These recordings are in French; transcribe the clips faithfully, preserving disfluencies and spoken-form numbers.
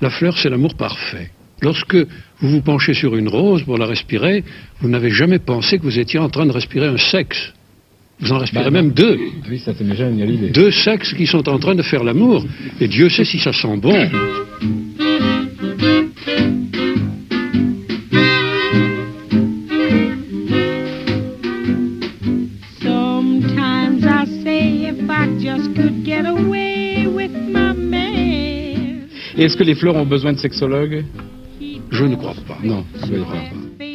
La fleur, c'est l'amour parfait. Lorsque vous vous penchez sur une rose pour la respirer, vous n'avez jamais pensé que vous étiez en train de respirer un sexe. Vous en respirez bah, même non. deux. Oui, ça t'est déjà venu à l'idée. Deux sexes qui sont en train de faire l'amour. Et Dieu sait si ça sent bon. Sometimes I say if I just could get away with my man. Et est-ce que les fleurs ont besoin de sexologues ? Je ne crois pas. Non, je ne crois pas.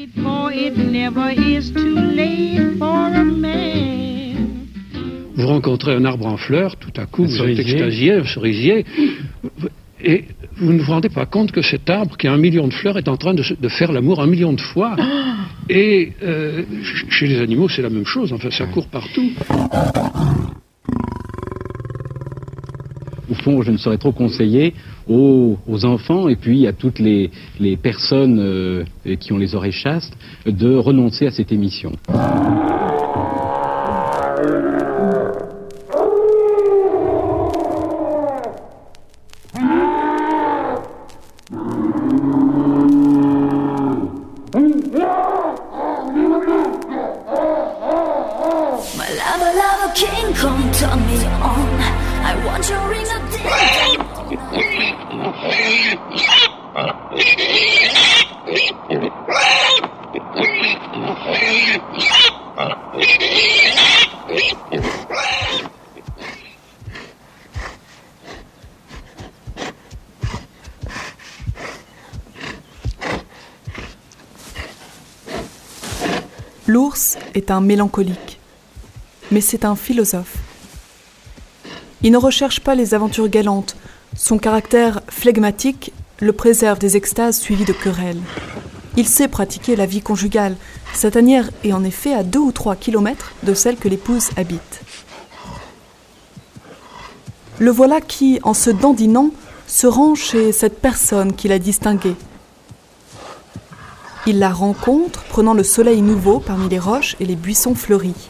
Vous rencontrez un arbre en fleurs, tout à coup, un vous cerisier. êtes extasié, un cerisier, et vous ne vous rendez pas compte que cet arbre qui a un million de fleurs est en train de, de faire l'amour un million de fois. Et euh, chez les animaux, c'est la même chose, enfin, ça court partout. Au fond, je ne saurais trop conseiller aux, aux enfants et puis à toutes les, les personnes euh, qui ont les oreilles chastes de renoncer à cette émission. L'ours est un mélancolique, mais c'est un philosophe. Il ne recherche pas les aventures galantes. Son caractère flegmatique le préserve des extases suivies de querelles. Il sait pratiquer la vie conjugale. Sa tanière est en effet à deux ou trois kilomètres de celle que l'épouse habite. Le voilà qui, en se dandinant, se rend chez cette personne qu'il a distinguée. Il la rencontre, prenant le soleil nouveau parmi les roches et les buissons fleuris.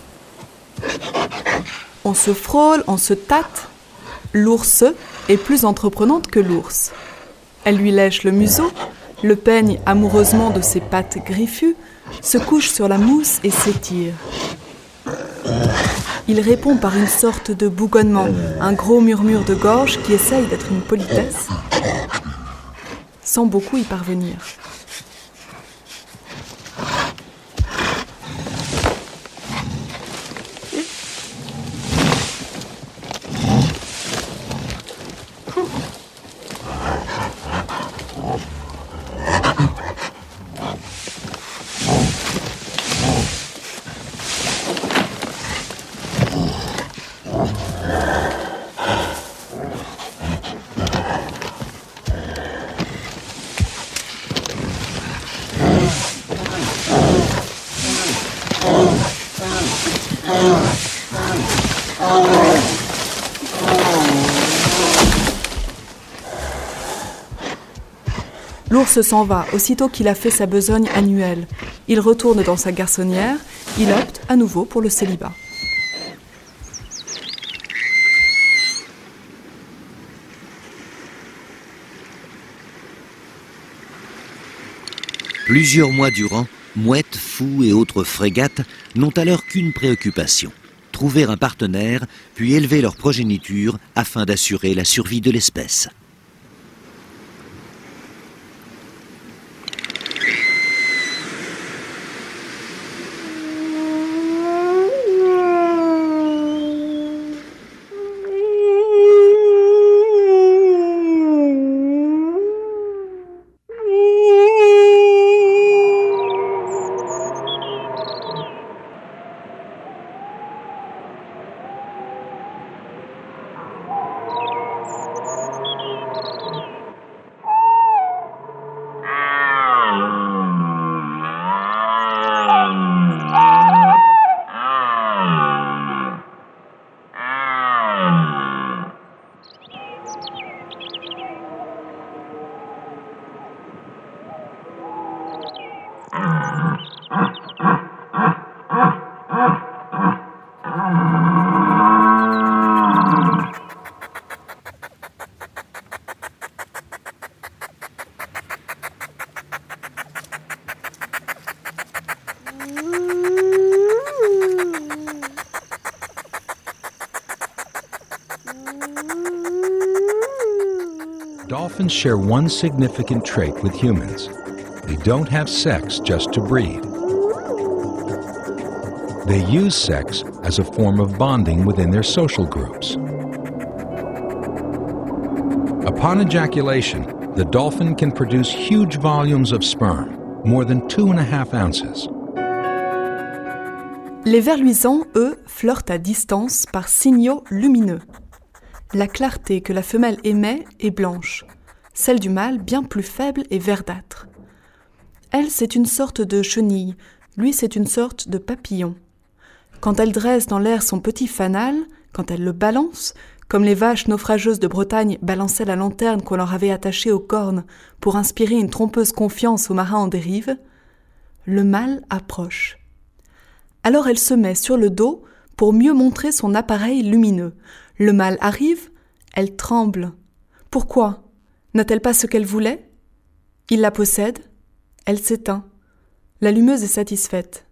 On se frôle, on se tâte. L'ours est plus entreprenante que l'ours. Elle lui lèche le museau, le peigne amoureusement de ses pattes griffues, se couche sur la mousse et s'étire. Il répond par une sorte de bougonnement, un gros murmure de gorge qui essaye d'être une politesse, sans beaucoup y parvenir. L'ours s'en va aussitôt qu'il a fait sa besogne annuelle. Il retourne dans sa garçonnière. Il opte à nouveau pour le célibat. Plusieurs mois durant, mouettes, fous et autres frégates n'ont alors qu'une préoccupation, trouver un partenaire, puis élever leur progéniture afin d'assurer la survie de l'espèce. Dolphins share one significant trait with humans. They don't have sex just to breed. They use sex as a form of bonding within their social groups. Upon ejaculation, the dolphin can produce huge volumes of sperm, more than two and a half ounces. Les vers luisants, eux, flirtent à distance par signaux lumineux. La clarté que la femelle émet est blanche, celle du mâle bien plus faible et verdâtre. Elle, c'est une sorte de chenille, lui, c'est une sorte de papillon. Quand elle dresse dans l'air son petit fanal, quand elle le balance, comme les vaches naufrageuses de Bretagne balançaient la lanterne qu'on leur avait attachée aux cornes pour inspirer une trompeuse confiance aux marins en dérive, le mâle approche. Alors elle se met sur le dos pour mieux montrer son appareil lumineux. Le mâle arrive, elle tremble. Pourquoi ? N'a-t-elle pas ce qu'elle voulait ? Il la possède, elle s'éteint. L'allumeuse est satisfaite.